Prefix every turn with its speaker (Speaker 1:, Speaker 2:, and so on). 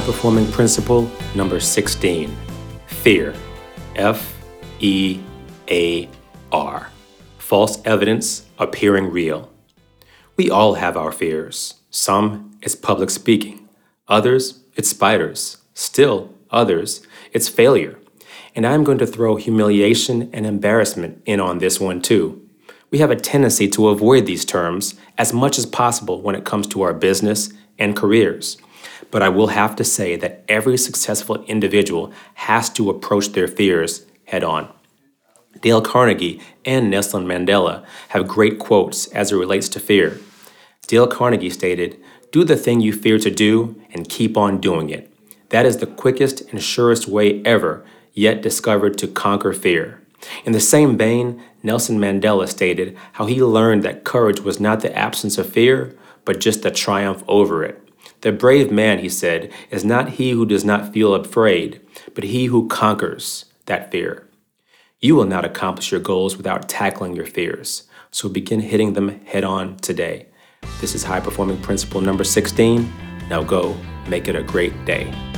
Speaker 1: High-performing principle number 16, fear. F-E-A-R. False evidence appearing real. We all have our fears. Some, it's public speaking. Others, it's spiders. Still others, it's failure. And I'm going to throw humiliation and embarrassment in on this one too. We have a tendency to avoid these terms as much as possible when it comes to our business and careers. But I will have to say that every successful individual has to approach their fears head on. Dale Carnegie and Nelson Mandela have great quotes as it relates to fear. Dale Carnegie stated, "Do the thing you fear to do and keep on doing it. That is the quickest and surest way ever yet discovered to conquer fear." In the same vein, Nelson Mandela stated how he learned that courage was not the absence of fear, but just the triumph over it. The brave man, he said, is not he who does not feel afraid, but he who conquers that fear. You will not accomplish your goals without tackling your fears, so begin hitting them head on today. This is High Performing Principle number 16. Now go make it a great day.